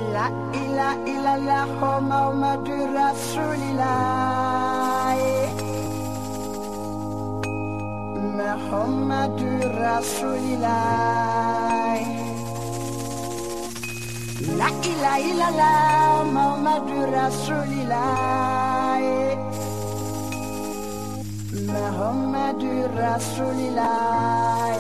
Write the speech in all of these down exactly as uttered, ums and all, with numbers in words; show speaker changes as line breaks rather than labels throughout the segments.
La ilaha illallah Muhammadur Rasulillah, Muhammadur Rasulillah. La ilaha illallah Muhammadur Rasulillah, Muhammadur Rasulillah.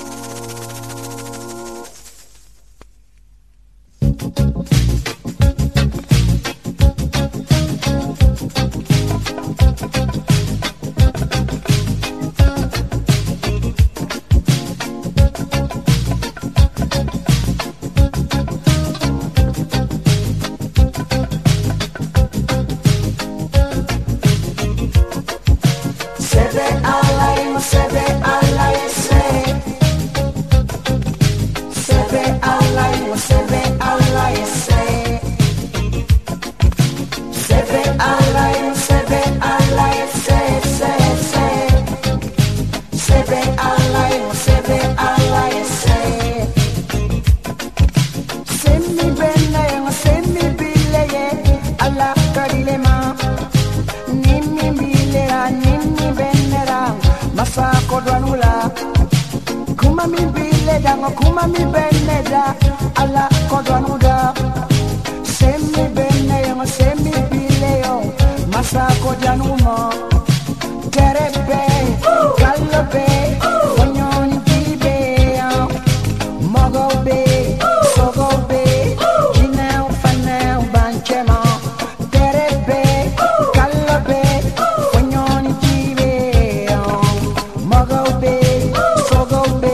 Kuma mi beneda ala kodwanuda semi benne yo semi bileo masa kodwanumo terebe kalobe onyoni bibe mogobe sogobe jinao fanao banchema terebe kalobe onyoni bibe mogobe sogobe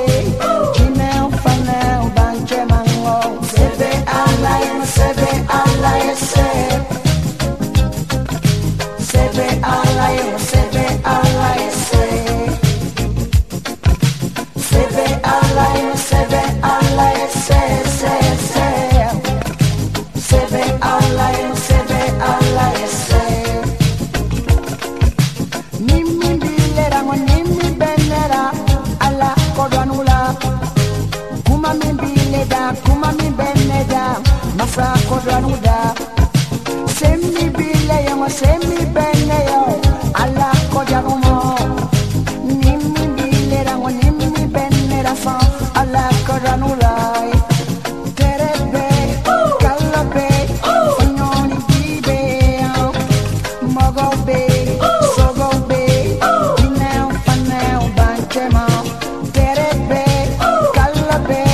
Kuma mi beneda masa kodwanuda semi bile yo semi bene yo ala kodwanumo nimi bile rango nimi beneda fa ala kodwanuda terebe kalobe onyoni bibe mogobe sogobe inao fanao banchema terebe kalobe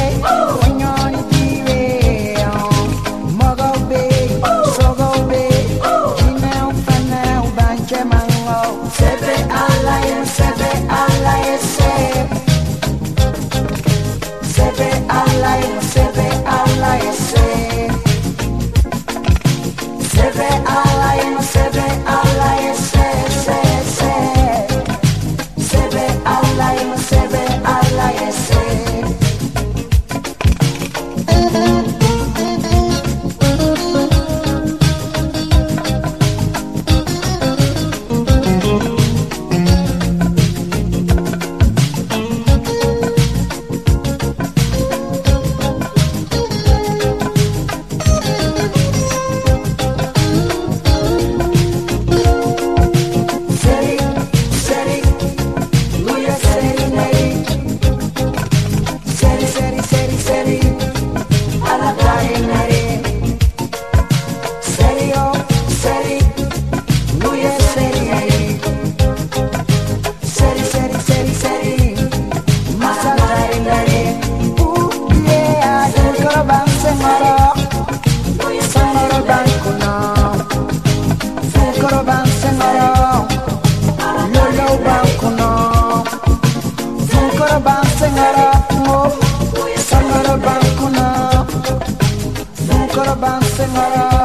Sangara,